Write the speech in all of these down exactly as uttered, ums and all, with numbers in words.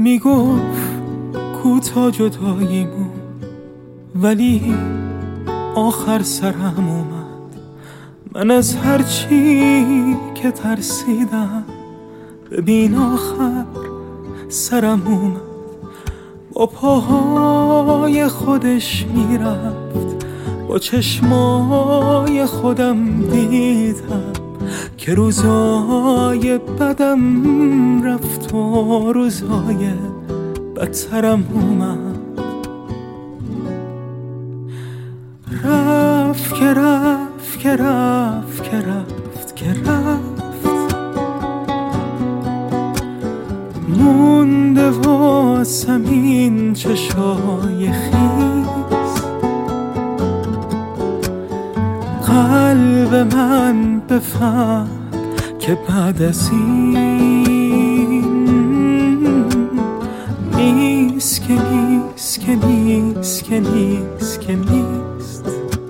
میگفت کوتا جداییمون، ولی آخر سرم اومد. من از هر چی که ترسیدم، ببین آخر سرم اومد. با پاهای خودش میرفت، با چشمای خودم دیدم که روزای بدم رفت و روزای بدترم اومد. رفت که رفت که رفت که رفت که رفت، مونده واسم این چشای خیز. قلب من بفهم که بعد از این نیست که نیست که نیست که نیست که نیست.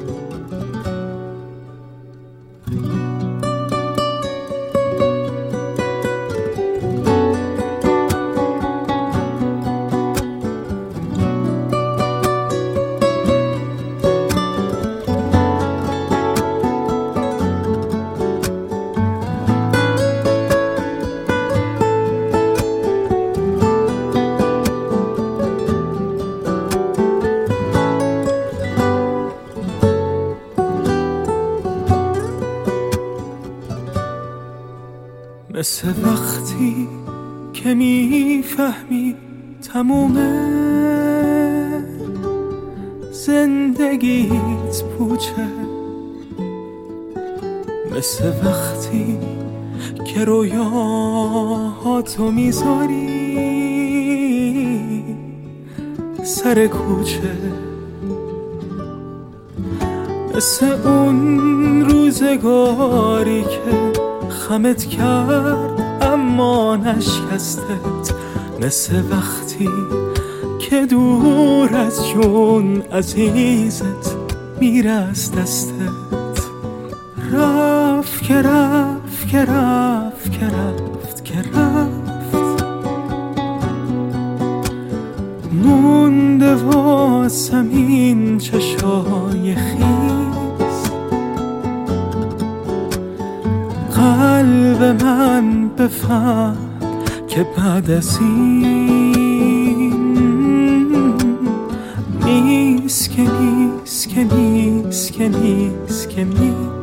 مثل وقتی که میفهمی تمومه زندگیت پوچه، مثل وقتی که رویاهاتو میذاری سر کوچه، مثل اون روزگاری که خمت کرد اما نشکستت، مثل وقتی که دور از جون عزیزت میره از دستت. رفت که رفت که رفت که رفت که رفت، مونده واسم این چشای خیز. قلب من بفهم که بعد از این نیست که نیست که نیست که نیست که نیست